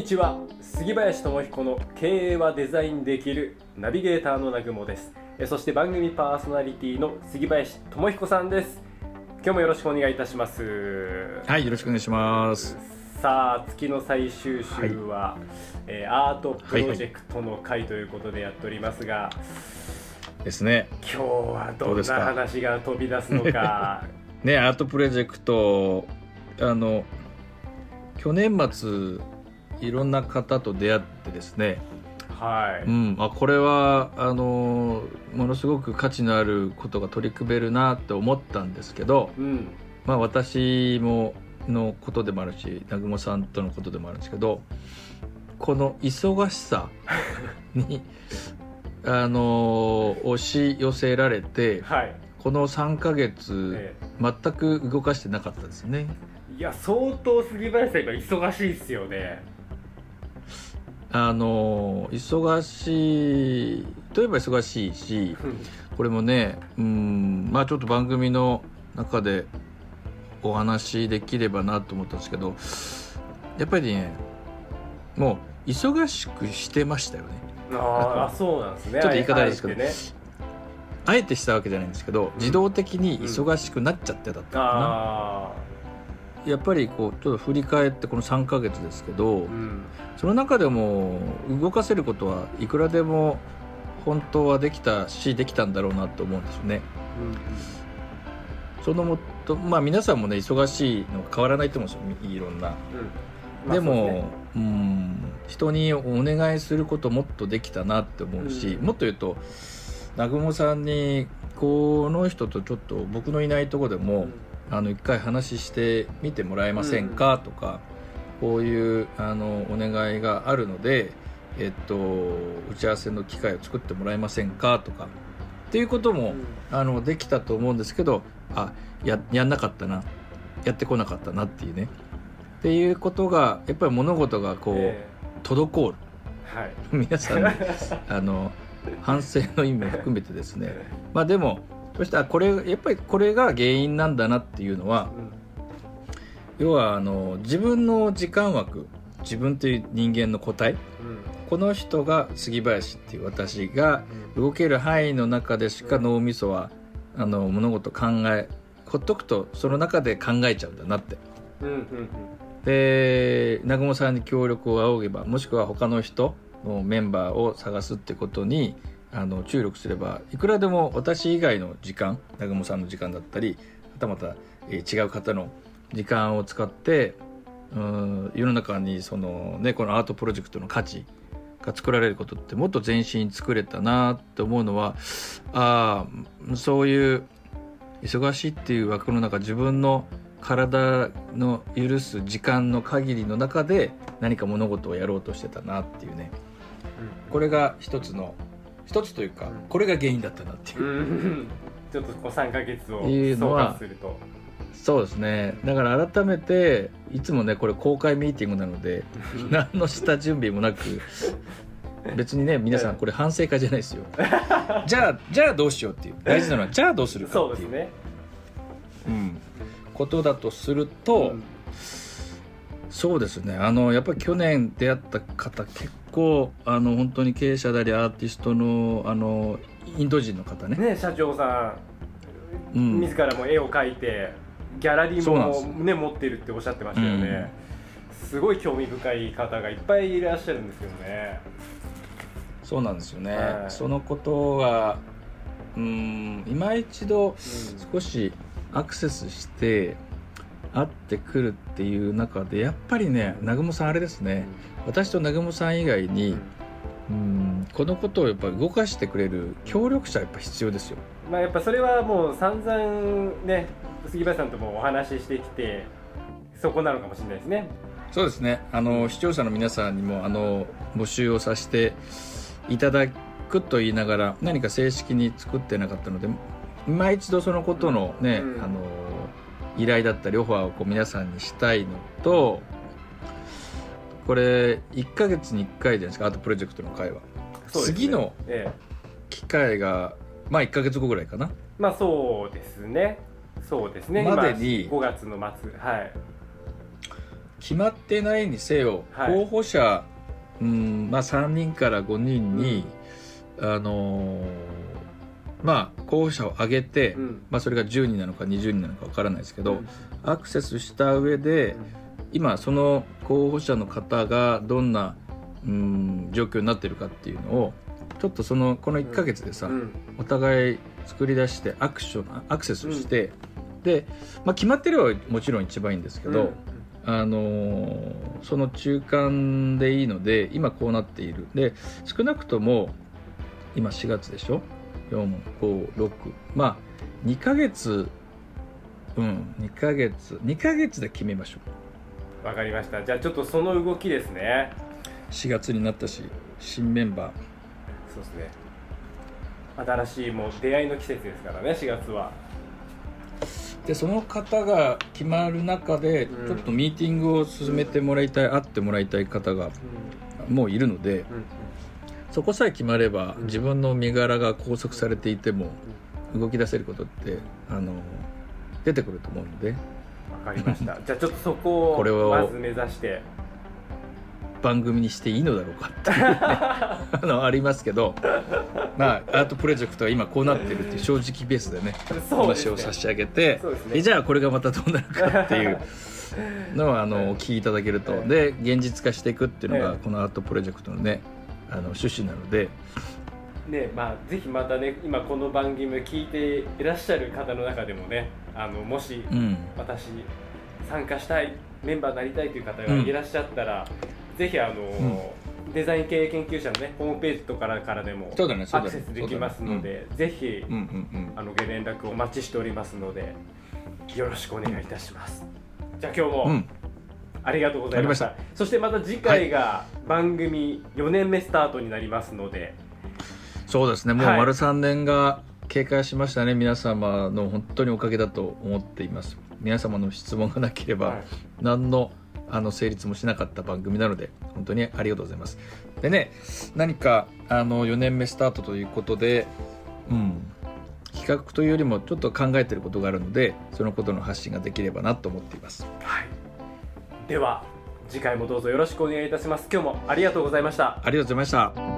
にちは。杉林智彦の経営はデザインできるナビゲーターの南雲です。そして番組パーソナリティの杉林智彦さんです。今日もよろしくお願いいたします。 はい、よろしくお願いします。 さあ、月の最終週は、アートプロジェクトの会ということでやっておりますが、 ですね。 今日はどんな話が飛び出すのかね、アートプロジェクト去年末いろんな方と出会ってですね、 はい、 これはものすごく価値のあることが取り組めるなって思ったんですけど、私ものことでもあるし、南雲さんとのことでもあるんですけど、この忙しさに押し寄せられて、はい、この3ヶ月、全く動かしてなかったですね。 いや、相当杉林さん今忙しいですよね。 忙しいといえば忙しいし、これもね、ちょっと番組の中でお話できればなと思ったんですけど、やっぱりね、もう忙しくしてましたよね。 そうなんですね。 ちょっと言い方ですけど、あえてしたわけじゃないんですけど、自動的に忙しくなっちゃってたっていうかな。やっぱりこうちょっと振り返ってこの3ヶ月ですけど、その中でも動かせることはいくらでも本当はできたし、できたんだろうなと思うんですよね。そのもと、皆さんもね、忙しいの変わらないと思うんですよ、いろんな。でも、人にお願いすることもっとできたなって思うし、もっと言うと南雲さんにこの人とちょっと僕のいないところでも、一回話してみてもらえませんかとか、こういうお願いがあるので、打ち合わせの機会を作ってもらえませんかとかっていうことも、できたと思うんですけど、やんなかったな、やってこなかったなっていうね、っていうことがやっぱり物事がこう、滞る、皆さんの反省の意味も含めてですね、でもそしたらやっぱりこれが原因なんだなっていうのは、要は自分の時間枠、自分という人間の個体、この人が杉林っていう私が動ける範囲の中でしか脳みそは物事ほっとくとその中で考えちゃうんだなって、で南雲さんに協力を仰げば、もしくは他の人のメンバーを探すってことに注力すれば、いくらでも私以外の時間、南雲さんの時間だったり、はたまた違う方の時間を使って世の中にこのアートプロジェクトの価値が作られることってもっと全身作れたなって思うのは、そういう忙しいっていう枠の中、自分の体の許す時間の限りの中で何か物事をやろうとしてたなっていうね、これが一つというか、これが原因だったなっていう、 ちょっとこう3ヶ月を総括すると、 そうですね。だから改めて、いつもね、これ公開ミーティングなので何の下準備もなく、別にね、皆さんこれ反省会じゃないですよじゃあどうしようっていう、大事なのはじゃあどうするかっていう、 そうですね、 ことだとすると、そうですね、やっぱり去年出会った方、結構本当に経営者でありアーティストのインド人の方ね、 社長さん、自らも絵を描いてギャラリーも、持ってるっておっしゃってましたよね。すごい興味深い方がいっぱいいらっしゃるんですけどね。 そうなんですよね、そのことが今一度少しアクセスして会ってくるっていう中で、やっぱりね、南雲さんあれですね、私と南雲さん以外にこのことをやっぱり動かしてくれる協力者やっぱ必要ですよ。 やっぱそれはもう散々ね、杉林さんともお話ししてきて、そこなのかもしれないですね。 そうですね、視聴者の皆さんにも募集をさせていただくと言いながら、何か正式に作ってなかったので、今一度そのことのね、依頼だったりオファーをこう皆さんにしたいのと、これ1ヶ月に1回じゃないですか、アートプロジェクトの会は。次の機会が1ヶ月後ぐらいかな。 そうですね、までに5月の末、 決まってないにせよ、候補者、3人から5人に、候補者を挙げて、それが10人なのか20人なのか分からないですけど、アクセスした上で、今その候補者の方がどんな、状況になっているかっていうのをちょっとこの1ヶ月でさ、お互い作り出してアクセスして、で、決まってればもちろん一番いいんですけど、その中間でいいので、今こうなっている。で、少なくとも今4月でしょ、4、5、6、2ヶ月、2ヶ月で決めましょう。わかりました。じゃあちょっとその動きですね。 4月になったし、新メンバー。 そうですね。新しいもう出会いの季節ですからね、4月は。 でその方が決まる中で、ちょっとミーティングを進めてもらいたい、会ってもらいたい方がもういるので、そこさえ決まれば、自分の身柄が拘束されていても動き出せることって出てくると思うので。 わかりました。じゃあちょっとそこをまず目指して番組にしていいのだろうかっていう、ね、ありますけど、アートプロジェクトは今こうなってるっていう正直ベースでね、話を差し上げて、じゃあこれがまたどうなるかっていうのをお聞きいただけると、で現実化していくっていうのがこのアートプロジェクトのね、趣旨なので。 ね、ぜひまたね、今この番組を聞いていらっしゃる方の中でもね、もし私参加したい、メンバーになりたいという方がいらっしゃったら、ぜひデザイン経営研究者のねホームページとかからでもアクセスできますので、ぜひご連絡お待ちしておりますので、よろしくお願いいたします。じゃあ今日もありがとうございました。そしてまた次回が番組4年目スタートになりますので、 そうですね、もう丸3年が経過しましたね。皆様の本当におかげだと思っています。皆様の質問がなければ、何の成立もしなかった番組なので、本当にありがとうございます。でね、何か4年目スタートということで、企画というよりもちょっと考えていることがあるので、そのことの発信ができればなと思っています。 では次回もどうぞよろしくお願いいたします。今日もありがとうございました。 ありがとうございました。